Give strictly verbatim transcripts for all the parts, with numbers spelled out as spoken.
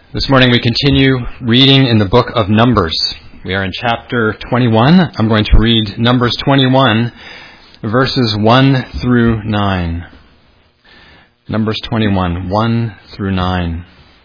This morning we continue reading in the book of Numbers. We are in chapter twenty-one. I'm going to read Numbers twenty-one, verses one through nine. Numbers twenty-one, one through nine.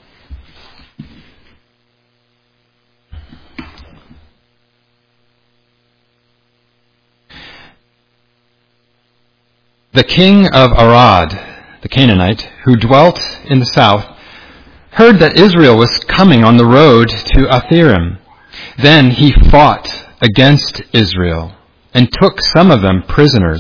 The king of Arad, the Canaanite, who dwelt in the south, heard that Israel was coming on the road to Atharim. Then he fought against Israel and took some of them prisoners.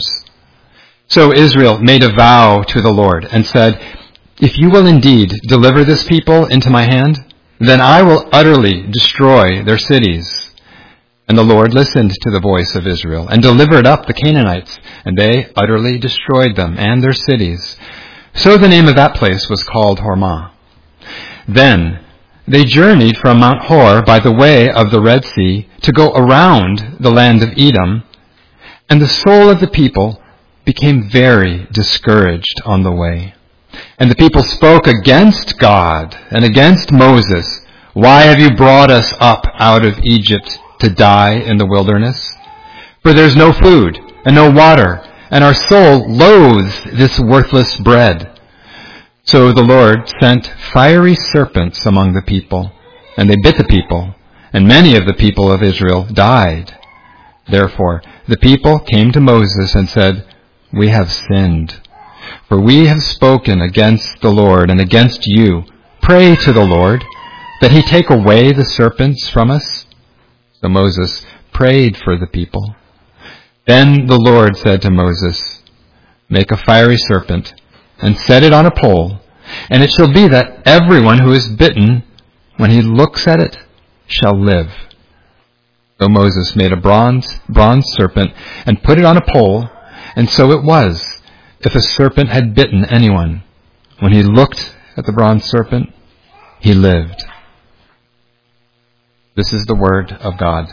So Israel made a vow to the Lord and said, "If you will indeed deliver this people into my hand, then I will utterly destroy their cities." And the Lord listened to the voice of Israel and delivered up the Canaanites, and they utterly destroyed them and their cities. So the name of that place was called Hormah. Then they journeyed from Mount Hor by the way of the Red Sea to go around the land of Edom, and the soul of the people became very discouraged on the way. And the people spoke against God and against Moses. "Why have you brought us up out of Egypt to die in the wilderness? For there's no food and no water, and our soul loathes this worthless bread." So the Lord sent fiery serpents among the people, and they bit the people, and many of the people of Israel died. Therefore the people came to Moses and said, "We have sinned, for we have spoken against the Lord and against you. Pray to the Lord that he take away the serpents from us." So Moses prayed for the people. Then the Lord said to Moses, "Make a fiery serpent and set it on a pole, and it shall be that everyone who is bitten, when he looks at it, shall live." So Moses made a bronze, bronze serpent and put it on a pole, and so it was, if a serpent had bitten anyone, when he looked at the bronze serpent, he lived. This is the word of God.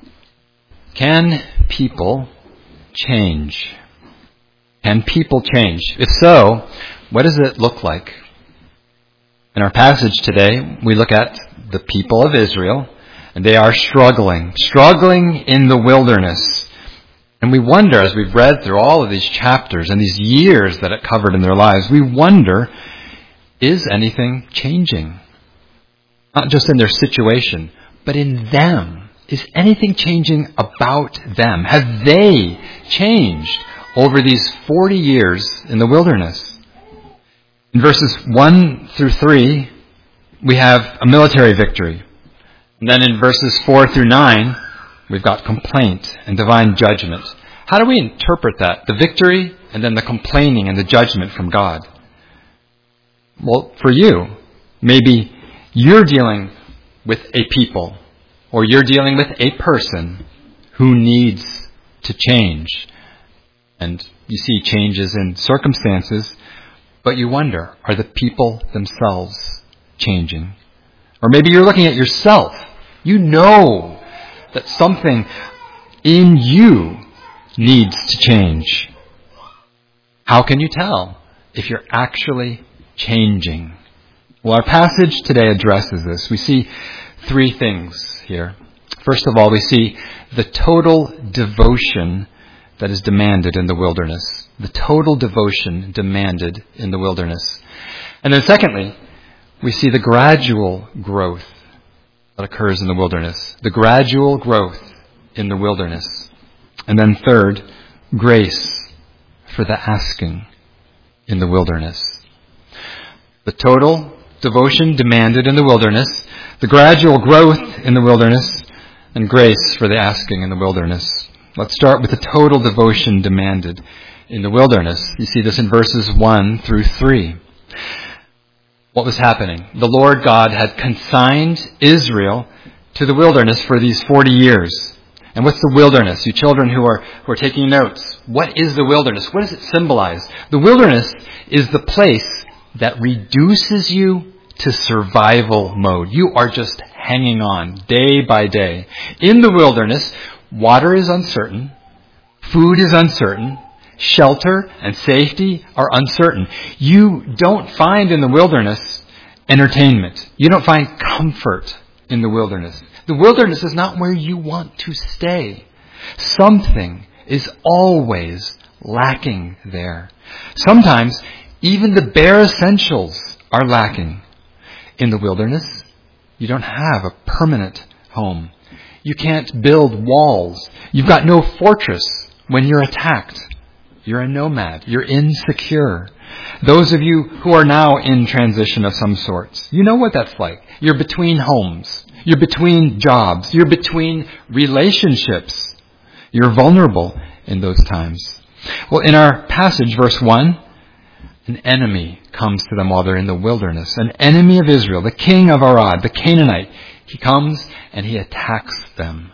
Can people change? Can people change? If so, what does it look like? In our passage today, we look at the people of Israel, and they are struggling, struggling in the wilderness. And we wonder, as we've read through all of these chapters and these years that it covered in their lives, we wonder, is anything changing? Not just in their situation, but in them. Is anything changing about them? Have they changed over these forty years in the wilderness? In verses one through three, we have a military victory. And then in verses four through nine, we've got complaint and divine judgment. How do we interpret that? The victory and then the complaining and the judgment from God. Well, for you, maybe you're dealing with a people, or you're dealing with a person who needs to change. And you see changes in circumstances, but you wonder, are the people themselves changing? Or maybe you're looking at yourself. You know that something in you needs to change. How can you tell if you're actually changing? Well, our passage today addresses this. We see three things here. First of all, we see the total devotion that is demanded in the wilderness. The total devotion demanded in the wilderness. And then secondly, we see the gradual growth that occurs in the wilderness. The gradual growth in the wilderness. And then third, grace for the asking in the wilderness. The total devotion demanded in the wilderness, the gradual growth in the wilderness, and grace for the asking in the wilderness. Let's start with the total devotion demanded in the wilderness. You see this in verses one through three. What was happening? The Lord God had consigned Israel to the wilderness for these forty years. And what's the wilderness? You children who are, who are taking notes, what is the wilderness? What does it symbolize? The wilderness is the place that reduces you to survival mode. You are just hanging on day by day. In the wilderness, water is uncertain, food is uncertain, shelter and safety are uncertain. You don't find in the wilderness entertainment. You don't find comfort in the wilderness. The wilderness is not where you want to stay. Something is always lacking there. Sometimes even the bare essentials are lacking. In the wilderness, you don't have a permanent home. You can't build walls. You've got no fortress when you're attacked. You're a nomad. You're insecure. Those of you who are now in transition of some sorts, you know what that's like. You're between homes. You're between jobs. You're between relationships. You're vulnerable in those times. Well, in our passage, verse one, an enemy comes to them while they're in the wilderness. An enemy of Israel, the king of Arad, the Canaanite. He comes and he attacks them.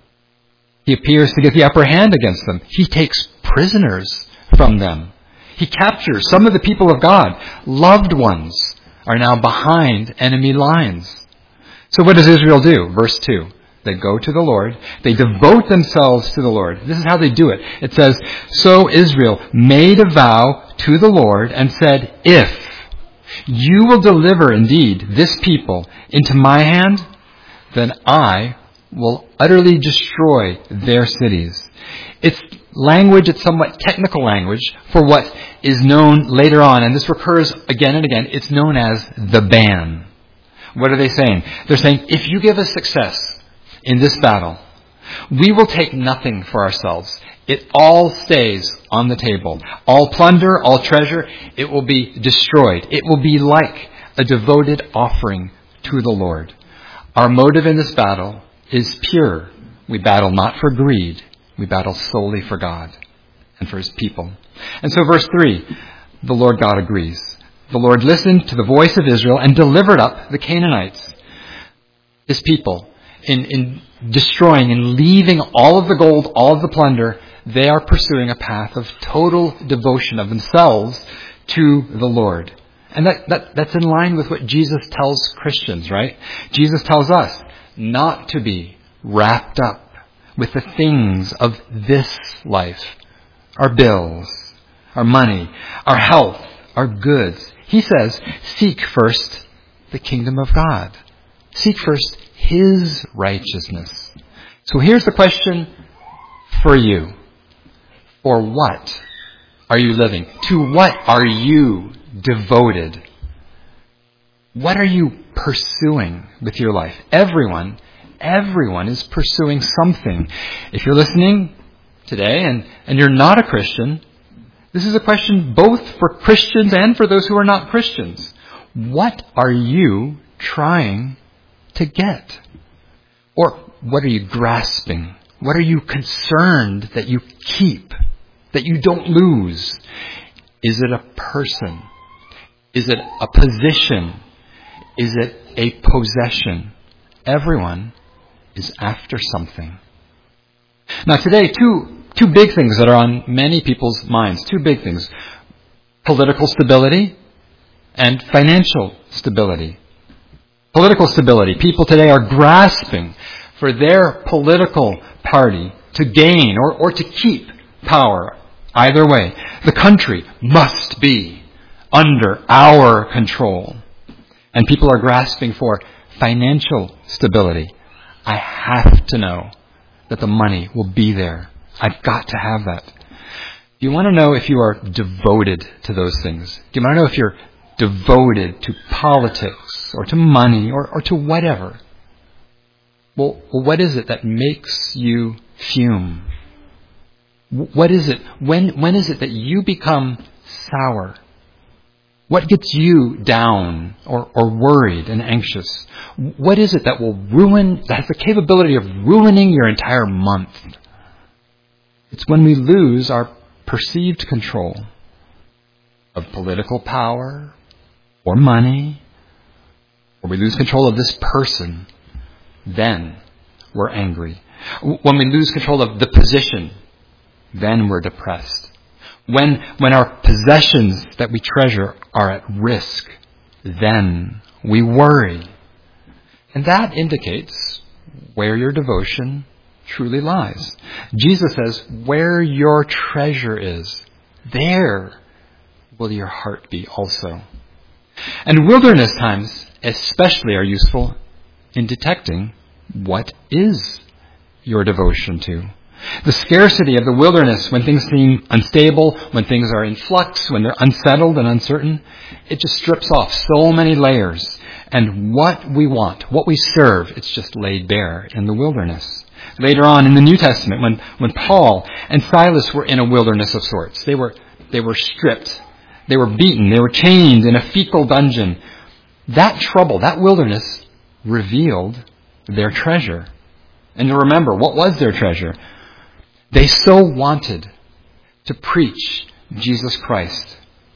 He appears to get the upper hand against them. He takes prisoners from them. He captures some of the people of God. Loved ones are now behind enemy lines. So what does Israel do? Verse two. They go to the Lord. They devote themselves to the Lord. This is how they do it. It says, so Israel made a vow to the Lord and said, if you will deliver indeed this people into my hand, then I will utterly destroy their cities. It's language, it's somewhat technical language for what is known later on, and this recurs again and again. It's known as the ban. What are they saying? They're saying, if you give us success in this battle, we will take nothing for ourselves. It all stays on the table. All plunder, all treasure, it will be destroyed. It will be like a devoted offering to the Lord. Our motive in this battle is pure. We battle not for greed. We battle solely for God and for his people. And so verse three, the Lord God agrees. The Lord listened to the voice of Israel and delivered up the Canaanites, his people. In, in destroying and leaving all of the gold, all of the plunder, they are pursuing a path of total devotion of themselves to the Lord. And that, that that's in line with what Jesus tells Christians, right? Jesus tells us not to be wrapped up with the things of this life. Our bills, our money, our health, our goods. He says, seek first the kingdom of God. Seek first his righteousness. So here's the question for you. For what are you living? To what are you devoted? What are you pursuing with your life? Everyone, everyone is pursuing something. If you're listening today and, and you're not a Christian, this is a question both for Christians and for those who are not Christians. What are you trying to get? Or what are you grasping? What are you concerned that you keep, that you don't lose? Is it a person? Is it a position? Is it a possession? Everyone is after something. Now today, two, two big things that are on many people's minds. Two big things. Political stability and financial stability. Political stability. People today are grasping for their political party to gain or, or to keep power. Either way, the country must be under our control. And people are grasping for financial stability. I have to know that the money will be there. I've got to have that. Do you want to know if you are devoted to those things? Do you want to know if you're devoted to politics or to money or, or to whatever? Well, well, what is it that makes you fume? What is it? When, when is it that you become sour? What gets you down or, or worried and anxious? What is it that will ruin, that has the capability of ruining your entire month? It's when we lose our perceived control of political power or money, or we lose control of this person, then we're angry. When we lose control of the position, then we're depressed. When, when our possessions that we treasure are at risk, then we worry. And that indicates where your devotion truly lies. Jesus says, where your treasure is, there will your heart be also. And wilderness times especially are useful in detecting what is your devotion to. The scarcity of the wilderness, when things seem unstable, when things are in flux, when they're unsettled and uncertain, it just strips off so many layers. And what we want, what we serve, it's just laid bare in the wilderness. Later on in the New Testament, when, when Paul and Silas were in a wilderness of sorts, they were, they were stripped, they were beaten, they were chained in a fecal dungeon. That trouble, that wilderness, revealed their treasure. And you remember, what was their treasure? They so wanted to preach Jesus Christ.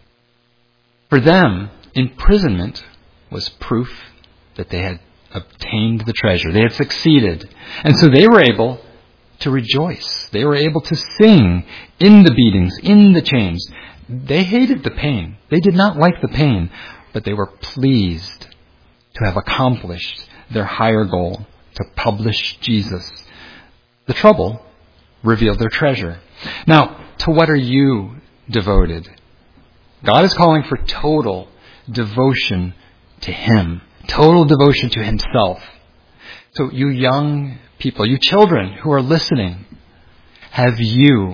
For them, imprisonment was proof that they had obtained the treasure. They had succeeded. And so they were able to rejoice. They were able to sing in the beatings, in the chains. They hated the pain. They did not like the pain, but they were pleased to have accomplished their higher goal, to publish Jesus. The trouble revealed their treasure. Now, to what are you devoted? God is calling for total devotion to Him, total devotion to Himself. So you young people, you children who are listening, have you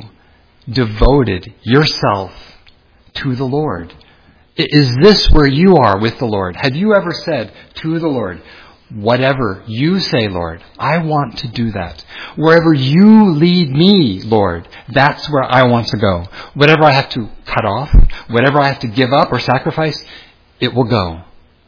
devoted yourself to the Lord? Is this where you are with the Lord? Have you ever said to the Lord, whatever you say, Lord, I want to do that. Wherever you lead me, Lord, that's where I want to go. Whatever I have to cut off, whatever I have to give up or sacrifice, it will go.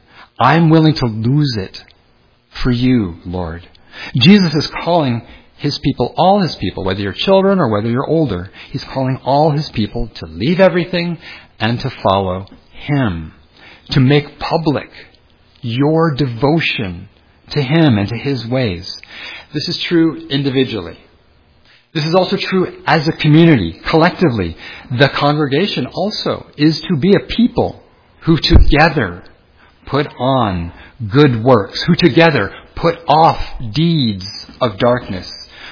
I'm willing to lose it for you, Lord. Jesus is calling His people, all His people, whether you're children or whether you're older, He's calling all His people to leave everything and to follow Him, to make public your devotion to Him and to His ways. This is true individually. This is also true as a community, collectively. The congregation also is to be a people who together put on good works, who together put off deeds of darkness.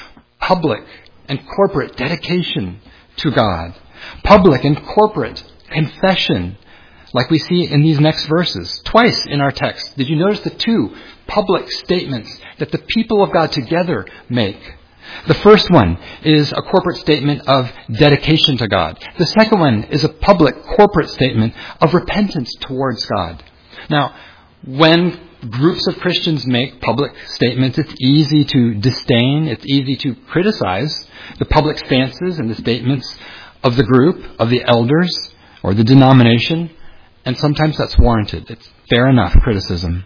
Public and corporate dedication to God. Public and corporate confession, like we see in these next verses. Twice in our text, did you notice the two public statements that the people of God together make? The first one is a corporate statement of dedication to God. The second one is a public corporate statement of repentance towards God. Now, when groups of Christians make public statements, it's easy to disdain, it's easy to criticize the public stances and the statements of the group, of the elders, or the denomination. And sometimes that's warranted. It's fair enough criticism.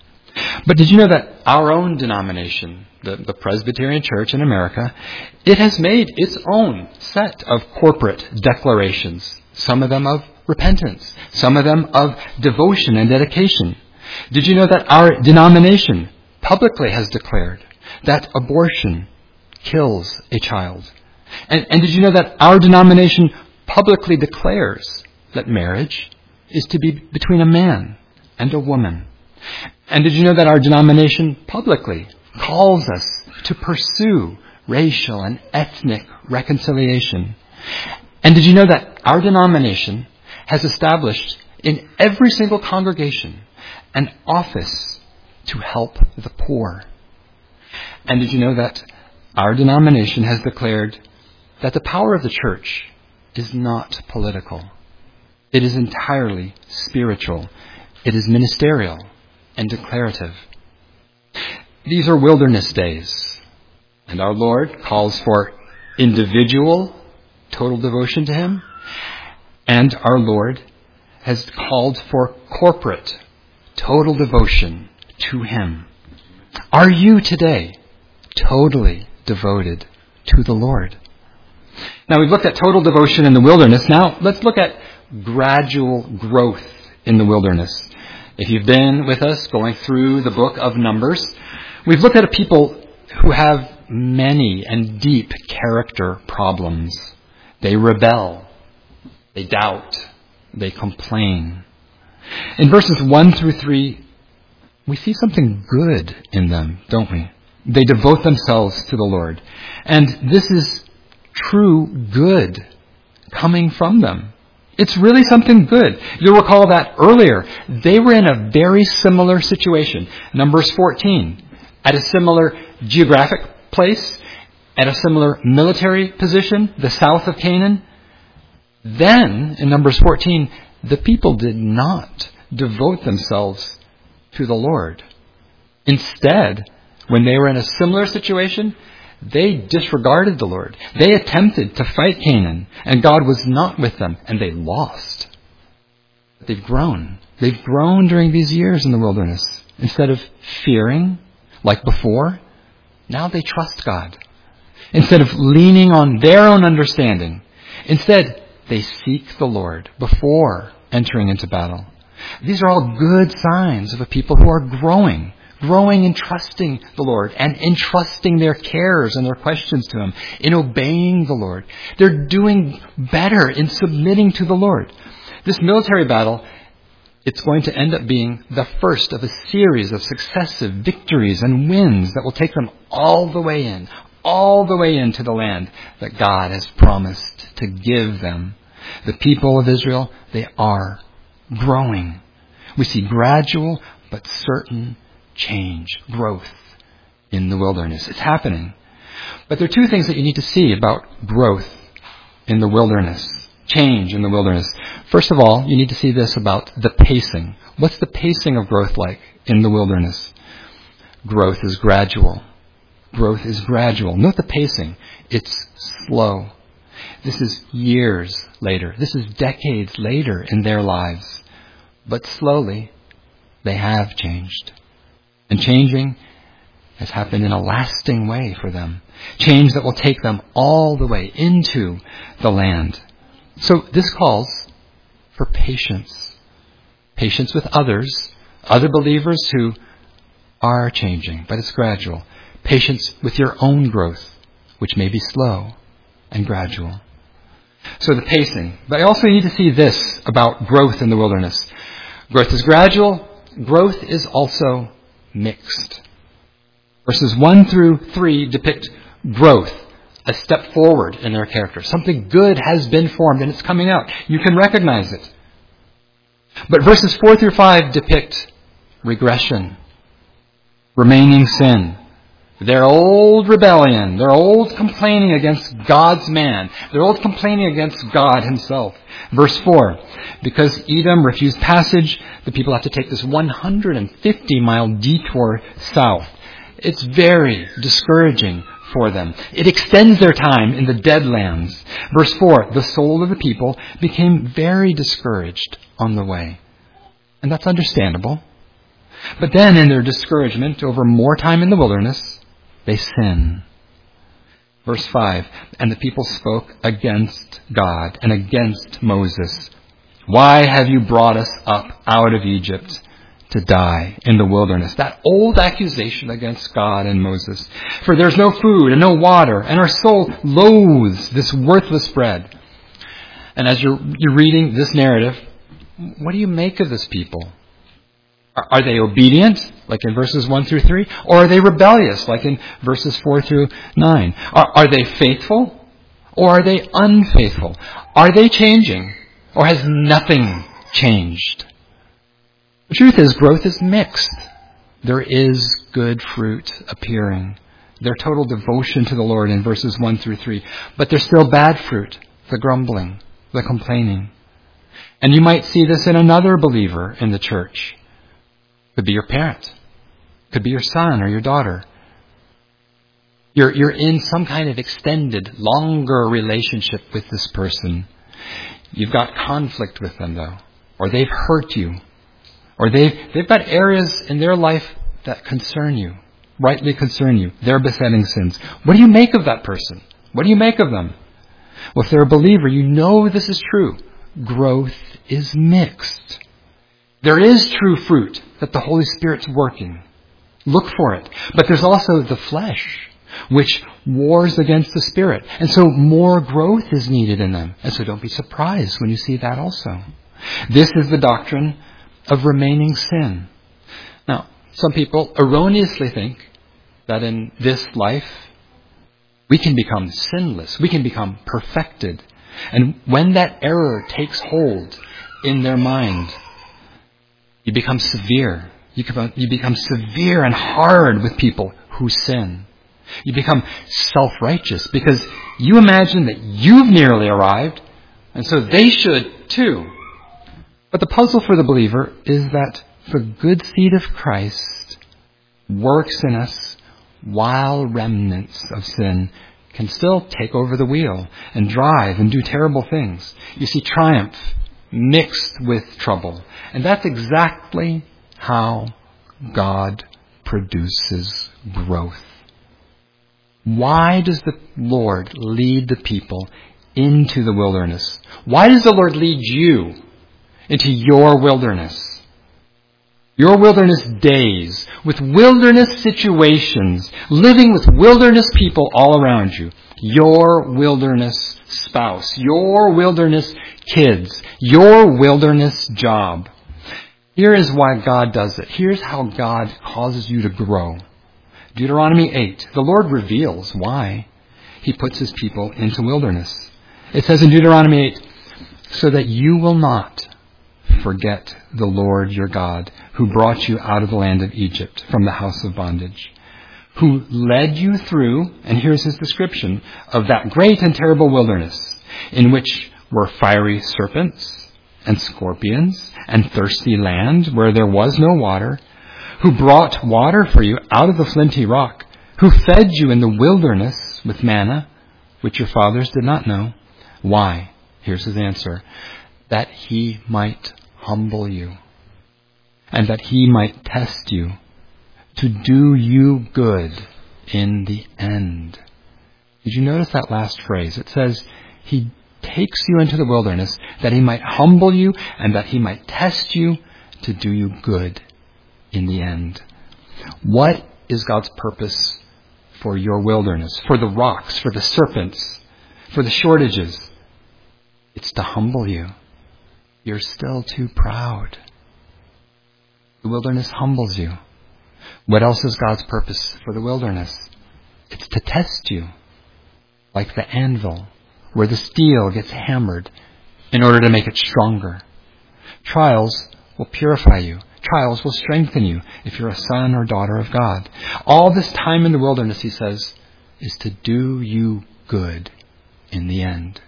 But did you know that our own denomination, the, the Presbyterian Church in America, it has made its own set of corporate declarations. Some of them of repentance. Some of them of devotion and dedication. Did you know that our denomination publicly has declared that abortion kills a child? And, and did you know that our denomination publicly declares that marriage is to be between a man and a woman? And did you know that our denomination publicly calls us to pursue racial and ethnic reconciliation? And did you know that our denomination has established in every single congregation an office to help the poor? And did you know that our denomination has declared that the power of the church is not political? It is entirely spiritual. It is ministerial and declarative. These are wilderness days, and our Lord calls for individual total devotion to Him, and our Lord has called for corporate total devotion to Him. Are you today totally devoted to the Lord? Now, we've looked at total devotion in the wilderness. Now, let's look at gradual growth in the wilderness. If you've been with us going through the book of Numbers, we've looked at a people who have many and deep character problems. They rebel, they doubt, they complain. In verses one through three, we see something good in them, don't we? They devote themselves to the Lord. And this is true good coming from them. It's really something good. You'll recall that earlier, they were in a very similar situation. Numbers fourteen, at a similar geographic place, at a similar military position, the south of Canaan. Then, in Numbers fourteen, the people did not devote themselves to the Lord. Instead, when they were in a similar situation, they disregarded the Lord. They attempted to fight Canaan, and God was not with them, and they lost. They've grown. They've grown during these years in the wilderness. Instead of fearing, like before, now they trust God. Instead of leaning on their own understanding, instead they seek the Lord before entering into battle. These are all good signs of a people who are growing. Growing in trusting the Lord and entrusting their cares and their questions to Him, in obeying the Lord. They're doing better in submitting to the Lord. This military battle, it's going to end up being the first of a series of successive victories and wins that will take them all the way in, all the way into the land that God has promised to give them. The people of Israel, they are growing. We see gradual but certain change, growth in the wilderness. It's happening. But there are two things that you need to see about growth in the wilderness, change in the wilderness. First of all, you need to see this about the pacing. What's the pacing of growth like in the wilderness? Growth is gradual. Growth is gradual. Note the pacing. It's slow. This is years later. This is decades later in their lives. But slowly, they have changed. And changing has happened in a lasting way for them. Change that will take them all the way into the land. So this calls for patience. Patience with others, other believers who are changing, but it's gradual. Patience with your own growth, which may be slow and gradual. So the pacing. But I also need to see this about growth in the wilderness. Growth is gradual. Growth is also mixed. Verses one through three depict growth, a step forward in their character. Something good has been formed and it's coming out. You can recognize it. But verses four through five depict regression, remaining sin, their old rebellion, their old complaining against God's man, their old complaining against God Himself. Verse four, because Edom refused passage, the people have to take this one hundred fifty mile detour south. It's very discouraging for them. It extends their time in the dead lands. Verse four, the soul of the people became very discouraged on the way. And that's understandable. But then in their discouragement over more time in the wilderness, they sin. Verse five, and the people spoke against God and against Moses. Why have you brought us up out of Egypt to die in the wilderness? That old accusation against God and Moses. For there's no food and no water, and our soul loathes this worthless bread. And as you're, you're reading this narrative, what do you make of this people? Are they obedient, like in verses one through three? Or are they rebellious, like in verses four through nine? Are, are they faithful, or are they unfaithful? Are they changing, or has nothing changed? The truth is, growth is mixed. There is good fruit appearing. Their total devotion to the Lord in verses one through three. But there's still bad fruit, the grumbling, the complaining. And you might see this in another believer in the church. Could be your parent. Could be your son or your daughter. You're, you're in some kind of extended, longer relationship with this person. You've got conflict with them, though. Or they've hurt you. Or they've, they've got areas in their life that concern you, rightly concern you. Their besetting sins. What do you make of that person? What do you make of them? Well, if they're a believer, you know this is true. Growth is mixed. There is true fruit that the Holy Spirit's working. Look for it. But there's also the flesh, which wars against the Spirit. And so more growth is needed in them. And so don't be surprised when you see that also. This is the doctrine of remaining sin. Now, some people erroneously think that in this life, we can become sinless. We can become perfected. And when that error takes hold in their mind, you become severe. You become, you become severe and hard with people who sin. You become self-righteous because you imagine that you've nearly arrived, and so they should too. But the puzzle for the believer is that the good seed of Christ works in us while remnants of sin can still take over the wheel and drive and do terrible things. You see triumph mixed with trouble. And that's exactly how God produces growth. Why does the Lord lead the people into the wilderness? Why does the Lord lead you into your wilderness? Your wilderness days, with wilderness situations, living with wilderness people all around you. Your wilderness spouse, your wilderness kids, your wilderness job. Here is why God does it. Here's how God causes you to grow. Deuteronomy eight, the Lord reveals why He puts His people into wilderness. It says in Deuteronomy eight, so that you will not forget the Lord your God, who brought you out of the land of Egypt from the house of bondage, who led you through, and here's His description of that great and terrible wilderness, in which were fiery serpents and scorpions and thirsty land where there was no water, who brought water for you out of the flinty rock, who fed you in the wilderness with manna, which your fathers did not know. Why? Here's His answer. That He might humble you, and that He might test you, to do you good in the end. Did you notice that last phrase? It says, He takes you into the wilderness that He might humble you and that He might test you to do you good in the end. What is God's purpose for your wilderness? For the rocks, for the serpents, for the shortages? It's to humble you. You're still too proud. The wilderness humbles you. What else is God's purpose for the wilderness? It's to test you, like the anvil, where the steel gets hammered in order to make it stronger. Trials will purify you. Trials will strengthen you if you're a son or daughter of God. All this time in the wilderness, He says, is to do you good in the end.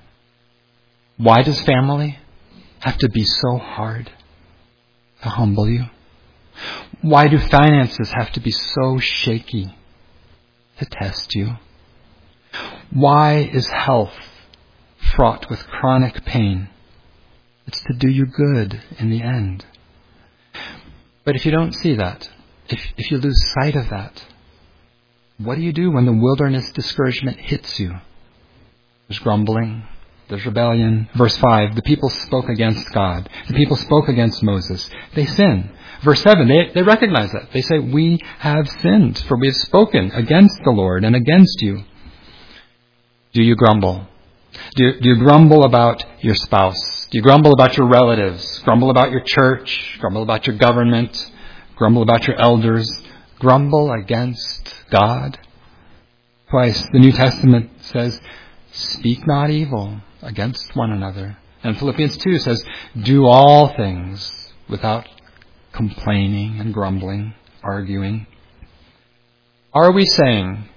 Why does family have to be so hard to humble you? Why do finances have to be so shaky to test you? Why is health fraught with chronic pain? It's to do you good in the end. But if you don't see that, if, if you lose sight of that, what do you do when the wilderness discouragement hits you? There's grumbling. There's rebellion. Verse five, the people spoke against God. The people spoke against Moses. They sin. Verse seven, they, they recognize that. They say, we have sinned, for we have spoken against the Lord and against you. Do you grumble? Do you, do you grumble about your spouse? Do you grumble about your relatives? Grumble about your church? Grumble about your government? Grumble about your elders? Grumble against God? Twice the New Testament says, speak not evil against one another. And Philippians two says, do all things without complaining and grumbling, arguing. Are we saying,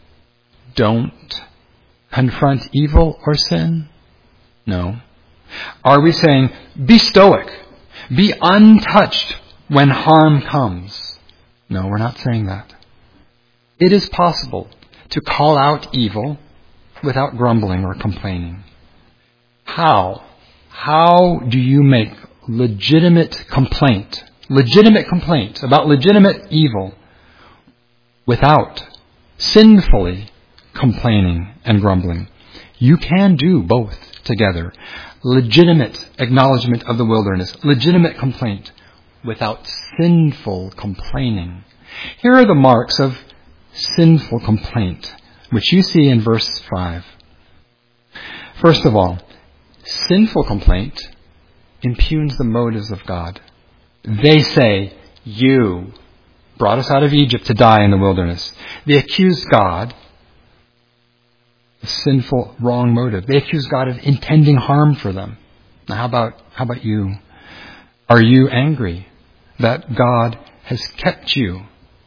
don't confront evil or sin? No. Are we saying, be stoic, be untouched when harm comes? No, we're not saying that. It is possible to call out evil without grumbling or complaining. How? How do you make legitimate complaint, legitimate complaint about legitimate evil without sinfully complaining and grumbling? You can do both together. Legitimate acknowledgement of the wilderness, legitimate complaint without sinful complaining. Here are the marks of sinful complaint, which you see in verse five. First of all, sinful complaint impugns the motives of God. They say, you brought us out of Egypt to die in the wilderness. They accuse God, a sinful, wrong motive. They accuse God of intending harm for them. Now how about, how about you? Are you angry that God has kept you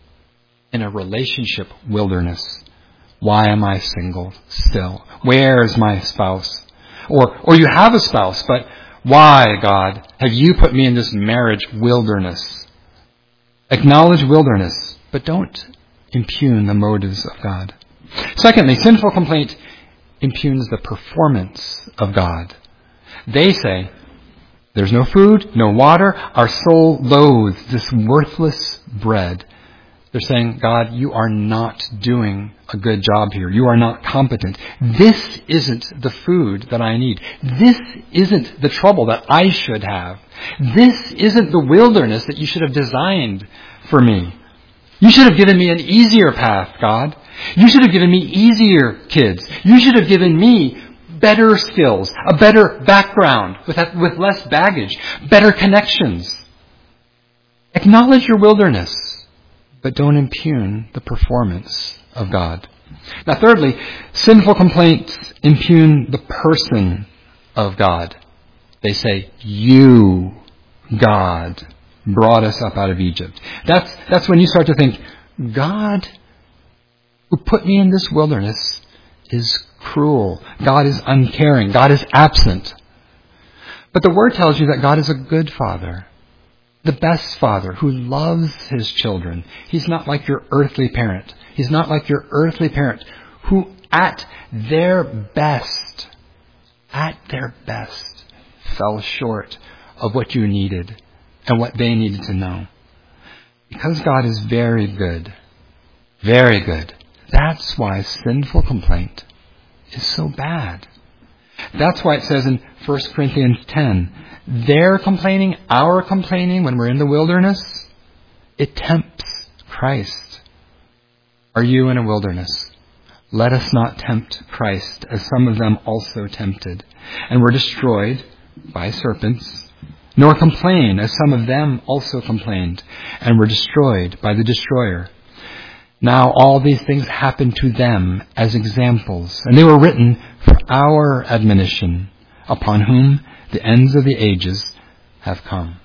in a relationship wilderness? Why am I single still? Where is my spouse? Or, or you have a spouse, but why, God, have you put me in this marriage wilderness? Acknowledge wilderness, but don't impugn the motives of God. Secondly, sinful complaint impugns the performance of God. They say, there's no food, no water, our soul loathes this worthless bread. They're saying, God, you are not doing a good job here. You are not competent. This isn't the food that I need. This isn't the trouble that I should have. This isn't the wilderness that you should have designed for me. You should have given me an easier path, God. You should have given me easier kids. You should have given me better skills, a better background with, with less baggage, better connections. Acknowledge your wilderness, but don't impugn the performance of God. Now, thirdly, sinful complaints impugn the person of God. They say, you, God, brought us up out of Egypt. That's, that's when you start to think, God, who put me in this wilderness, is cruel. God is uncaring. God is absent. But the Word tells you that God is a good Father. The best father who loves his children. He's not like your earthly parent. He's not like your earthly parent who at their best, at their best, fell short of what you needed and what they needed to know. Because God is very good, very good, that's why sinful complaint is so bad. That's why it says in First Corinthians ten, their complaining, our complaining when we're in the wilderness, it tempts Christ. Are you in a wilderness? Let us not tempt Christ, as some of them also tempted, and were destroyed by serpents, nor complain, as some of them also complained, and were destroyed by the destroyer. Now all these things happened to them as examples, and they were written for our admonition, upon whom the ends of the ages have come.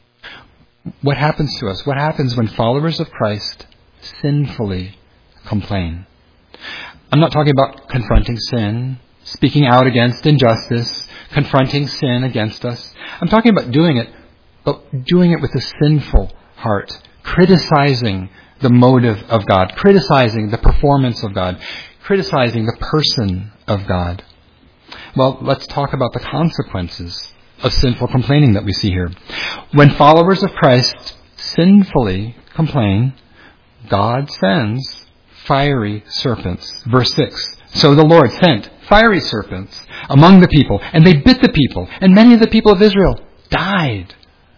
What happens to us? What happens when followers of Christ sinfully complain? I'm not talking about confronting sin, speaking out against injustice, confronting sin against us. I'm talking about doing it, but doing it with a sinful heart, criticizing the motive of God, criticizing the performance of God, criticizing the person of God. Well, let's talk about the consequences of sinful complaining that we see here. When followers of Christ sinfully complain, God sends fiery serpents. Verse six. So the Lord sent fiery serpents among the people, and they bit the people, and many of the people of Israel died.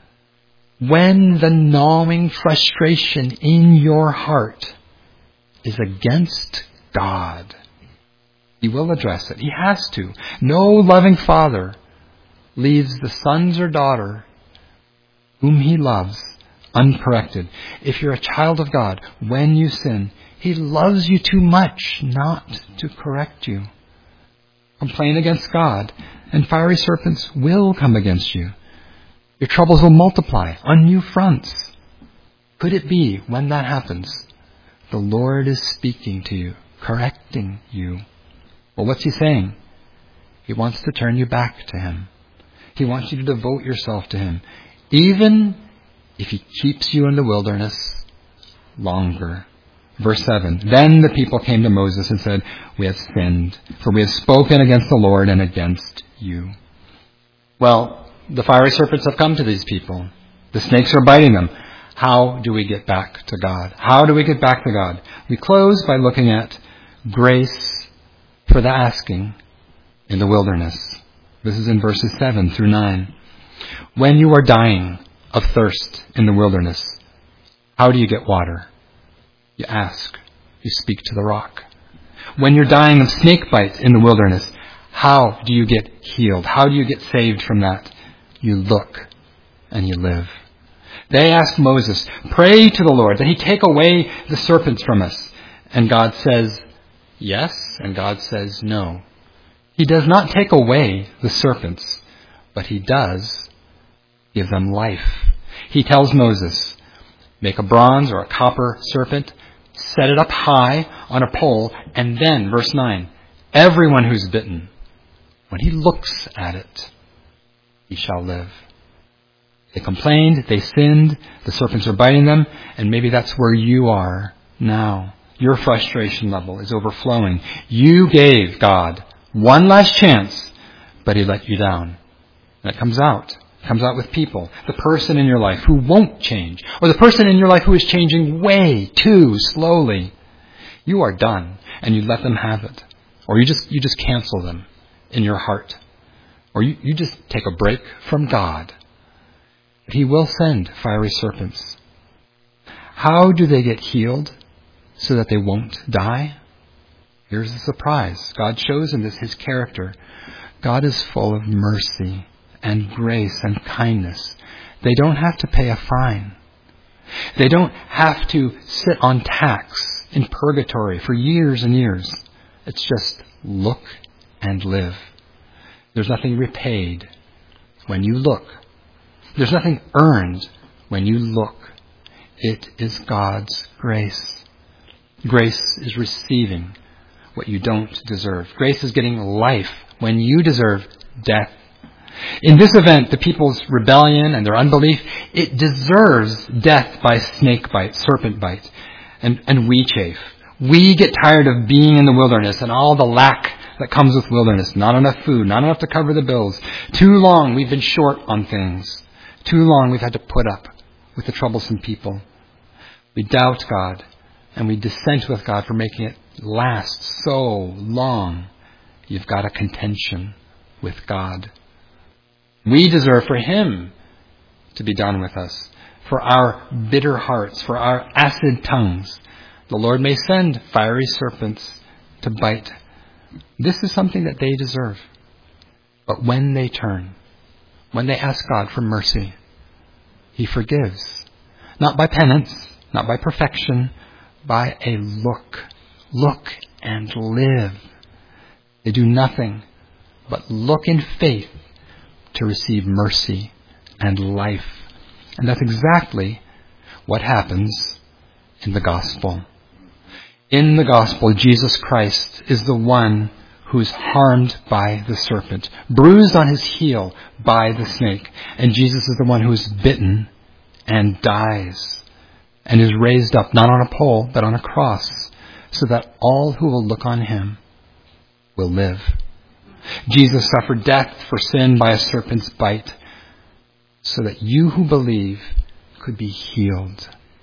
When the gnawing frustration in your heart is against God, He will address it. He has to. No loving father leaves the sons or daughter whom he loves uncorrected. If you're a child of God, when you sin, He loves you too much not to correct you. Complain against God, and fiery serpents will come against you. Your troubles will multiply on new fronts. Could it be, when that happens, the Lord is speaking to you, correcting you? Well, what's He saying? He wants to turn you back to Him. He wants you to devote yourself to Him, even if He keeps you in the wilderness longer. Verse seven, then the people came to Moses and said, we have sinned, for we have spoken against the Lord and against you. Well, the fiery serpents have come to these people. The snakes are biting them. How do we get back to God? How do we get back to God? We close by looking at grace for the asking in the wilderness. This is in verses seven through nine. When you are dying of thirst in the wilderness, how do you get water? You ask. You speak to the rock. When you're dying of snake bites in the wilderness, how do you get healed? How do you get saved from that? You look and you live. They asked Moses, pray to the Lord that He take away the serpents from us. And God says, yes, and God says no. He does not take away the serpents, but he does give them life. He tells Moses, make a bronze or a copper serpent, set it up high on a pole, and then, verse nine, everyone who's bitten, when he looks at it, he shall live. They complained, they sinned, the serpents are biting them, and maybe that's where you are now. Your frustration level is overflowing. You gave God one last chance, but he let you down. And it comes out. It comes out with people. The person in your life who won't change, or the person in your life who is changing way too slowly. You are done, and you let them have it. Or you just you just cancel them in your heart. Or you, you just take a break from God. But he will send fiery serpents. How do they get healed so that they won't die? Here's the surprise. God shows in this his character. God is full of mercy and grace and kindness. They don't have to pay a fine. They don't have to sit on tax in purgatory for years and years. It's just look and live. There's nothing repaid when you look. There's nothing earned when you look. It is God's grace. Grace is receiving what you don't deserve. Grace is getting life when you deserve death. In this event, the people's rebellion and their unbelief, it deserves death by snake bite, serpent bite, and, and we chafe. We get tired of being in the wilderness and all the lack that comes with wilderness. Not enough food, not enough to cover the bills. Too long we've been short on things. Too long we've had to put up with the troublesome people. We doubt God, and we dissent with God for making it last so long. You've got a contention with God. We deserve for him to be done with us, for our bitter hearts, for our acid tongues. The Lord may send fiery serpents to bite. This is something that they deserve. But when they turn, when they ask God for mercy, he forgives. Not by penance, not by perfection, by a look. Look and live. They do nothing but look in faith to receive mercy and life. And that's exactly what happens in the gospel. In the gospel, Jesus Christ is the one who's harmed by the serpent, bruised on his heel by the snake. And Jesus is the one who is bitten and dies and is raised up, not on a pole, but on a cross, so that all who will look on him will live. Jesus suffered death for sin by a serpent's bite, so that you who believe could be healed.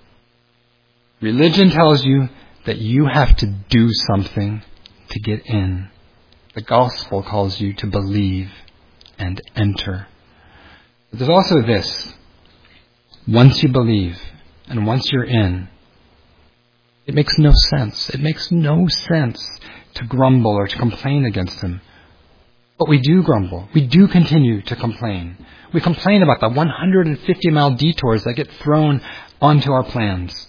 Religion tells you that you have to do something to get in. The gospel calls you to believe and enter. But there's also this. Once you believe and once you're in, it makes no sense. It makes no sense to grumble or to complain against him. But we do grumble. We do continue to complain. We complain about the one hundred fifty mile detours that get thrown onto our plans.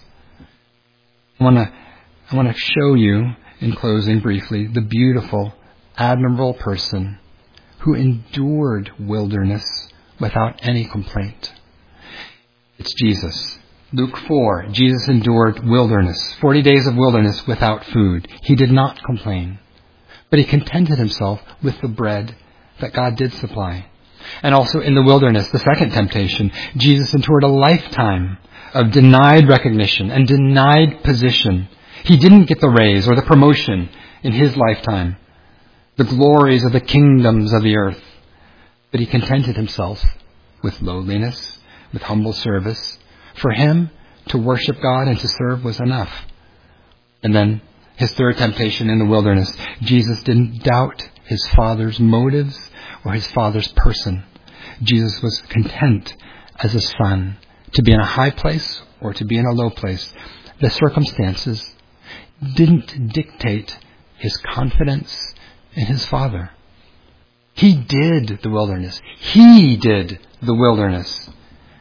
I want to I want to show you, in closing briefly, the beautiful, admirable person who endured wilderness without any complaint. It's Jesus. Luke four, Jesus endured wilderness, forty days of wilderness without food. He did not complain, but he contented himself with the bread that God did supply. And also in the wilderness, the second temptation, Jesus endured a lifetime of denied recognition and denied position. He didn't get the raise or the promotion in his lifetime, the glories of the kingdoms of the earth, but he contented himself with lowliness, with humble service. For him, to worship God and to serve was enough. And then his third temptation in the wilderness, Jesus didn't doubt his Father's motives or his Father's person. Jesus was content as a son to be in a high place or to be in a low place. The circumstances didn't dictate his confidence in his Father. He did the wilderness. He did the wilderness.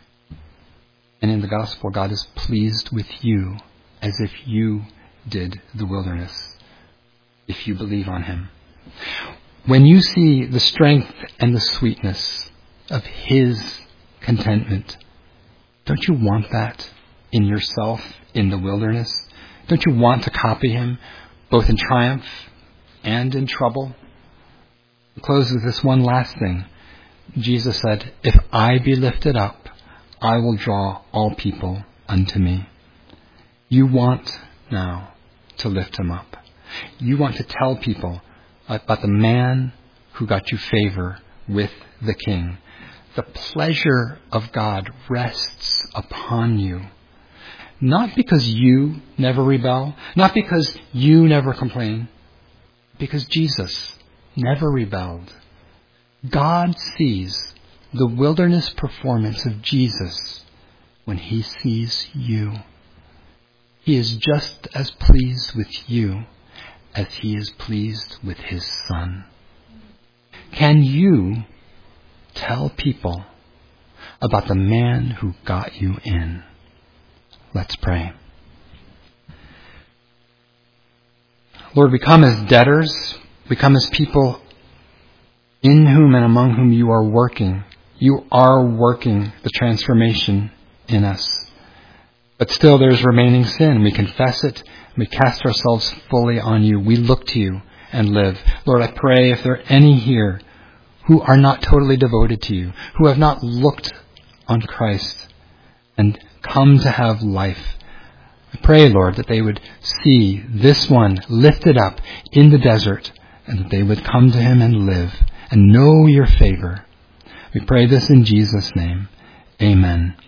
And in the gospel, God is pleased with you as if you did the wilderness. if you believe on him. When you see the strength and the sweetness of his contentment, don't you want that in yourself in the wilderness? Don't you want to copy him both in triumph and in trouble? I'll close with this one last thing. Jesus said, if I be lifted up, I will draw all people unto me. You want now to lift him up. You want to tell people about the man who got you favor with the king. The pleasure of God rests upon you. Not because you never rebel, not because you never complain, because Jesus never rebelled. God sees the wilderness performance of Jesus when he sees you. He is just as pleased with you as he is pleased with his Son. Can you tell people about the man who got you in? Let's pray. Lord, we come as debtors. We come as people in whom and among whom you are working. You are working the transformation in us. But still there's remaining sin. We confess it. We cast ourselves fully on you. We look to you and live. Lord, I pray if there are any here who are not totally devoted to you, who have not looked on Christ and come to have life, I pray, Lord, that they would see this one lifted up in the desert and that they would come to him and live and know your favor. We pray this in Jesus' name. Amen.